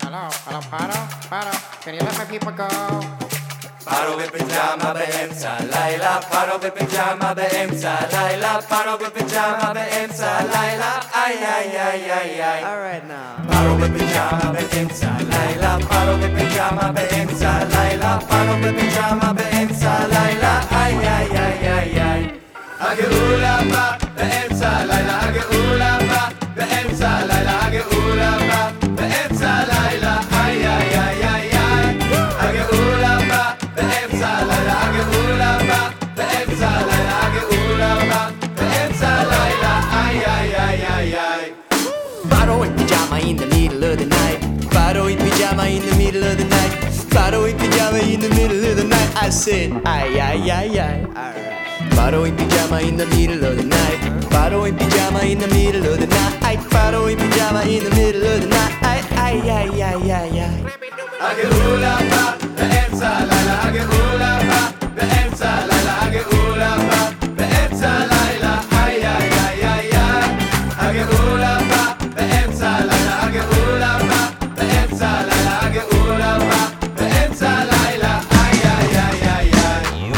Hello, Pato. Can you let my people go? פרו בפיג'מה באמצע הלילה, פרו בפיג'מה באמצע הלילה, פרו בפיג'מה באמצע הלילה, איי איי איי איי איי. Alright now. פרו בפיג'מה באמצע הלילה, פרו בפיג'מה באמצע הלילה, פרו בפיג'מה באמצע הלילה, איי איי איי איי איי. הגאולה באה באמצע הלילה, הגאולה באה באמצע הלילה, הגאולה באה באמצע הלילה, איי איי איי איי איי. הגאולה באה באמצע הלילה, הגאולה באה באמצע הלילה, הגאולה באה באמצע הלילה, איי איי איי איי איי. Paro in pajama in the middle of the night. Paro in pajama in the middle of the night. Paro in pajama in the middle of the night. I said, ay, ay, ay, ay. Alright. Paro in pajama in the middle of the night. Paro in pajama in the middle of the night. Paro in pajama in the middle of the night. Ay, ay, ay, ay, ay, ay. הגאולה באה באמצע הלילה, הגאולה באה באמצע הלילה, הגאולה באה באמצע הלילה, איי איי איי איי איי. הגאולה באה באמצע הלילה, הגאולה באה באמצע הלילה, הגאולה באה באמצע הלילה, איי איי איי איי איי.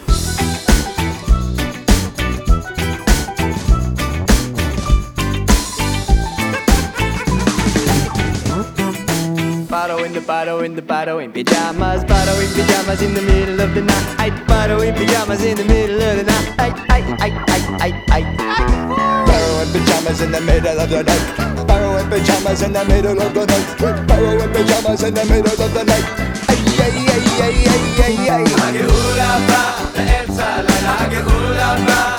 Paro in pajamas. Paro in pajamas in the middle of the night. Paro in pajamas in the middle of the night. Ay, ay, ay, ay, ay, ay. Paro in pajamas in the middle of the night. Paro in pajamas in the middle of the night. Paro in pajamas in the middle of the night. Ay, ay, ay, ay, ay, ay, ay. הגאולה באה באמצע הלילה, הגאולה באה